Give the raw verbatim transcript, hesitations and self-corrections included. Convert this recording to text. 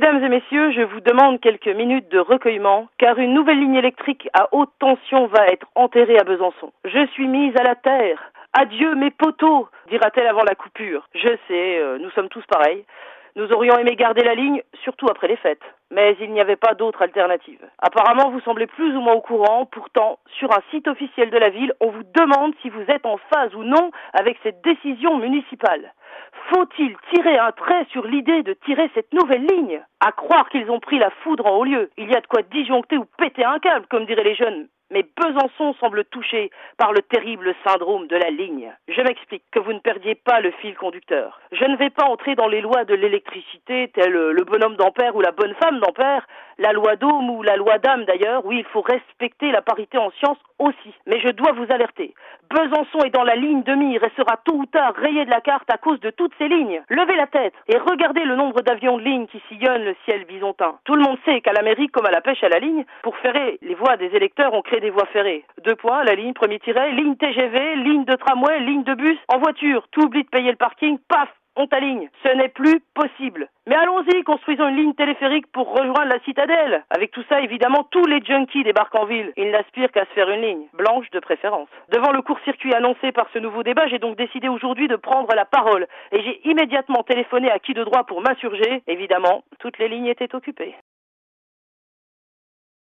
Mesdames et messieurs, je vous demande quelques minutes de recueillement, car une nouvelle ligne électrique à haute tension va être enterrée à Besançon. Je suis mise à la terre. Adieu mes poteaux, dira-t-elle avant la coupure. Je sais, euh, nous sommes tous pareils. Nous aurions aimé garder la ligne, surtout après les fêtes. Mais il n'y avait pas d'autre alternative. Apparemment, vous semblez plus ou moins au courant. Pourtant, sur un site officiel de la ville, on vous demande si vous êtes en phase ou non avec cette décision municipale. Faut-il tirer un trait sur l'idée de tirer cette nouvelle ligne? À croire qu'ils ont pris la foudre en haut lieu. Il y a de quoi disjoncter ou péter un câble, comme diraient les jeunes. Mais Besançon semble touché par le terrible syndrome de la ligne. Je m'explique, que vous ne perdiez pas le fil conducteur. Je ne vais pas entrer dans les lois de l'électricité, tel le bonhomme d'Ampère ou la bonne femme d'Ampère, la loi d'Ohm ou la loi d'Âme d'ailleurs. Oui, il faut respecter la parité en sciences aussi. Mais je dois vous alerter. Besançon est dans la ligne de mire et sera tôt ou tard rayé de la carte à cause de toutes ces lignes. Levez la tête et regardez le nombre d'avions de ligne qui sillonnent le ciel bisontin. Tout le monde sait qu'à l'Amérique, comme à la pêche à la ligne, pour ferrer les voies des électeurs, on crée des voies ferrées. Deux points, la ligne, premier tiret, ligne T G V, ligne de tramway, ligne de bus, en voiture. Tu oublies de payer le parking, paf, on t'aligne. Ce n'est plus possible. Mais allons-y, construisons une ligne téléphérique pour rejoindre la citadelle. Avec tout ça, évidemment, tous les junkies débarquent en ville. Ils n'aspirent qu'à se faire une ligne, blanche de préférence. Devant le court-circuit annoncé par ce nouveau débat, j'ai donc décidé aujourd'hui de prendre la parole. Et j'ai immédiatement téléphoné à qui de droit pour m'insurger. Évidemment, toutes les lignes étaient occupées.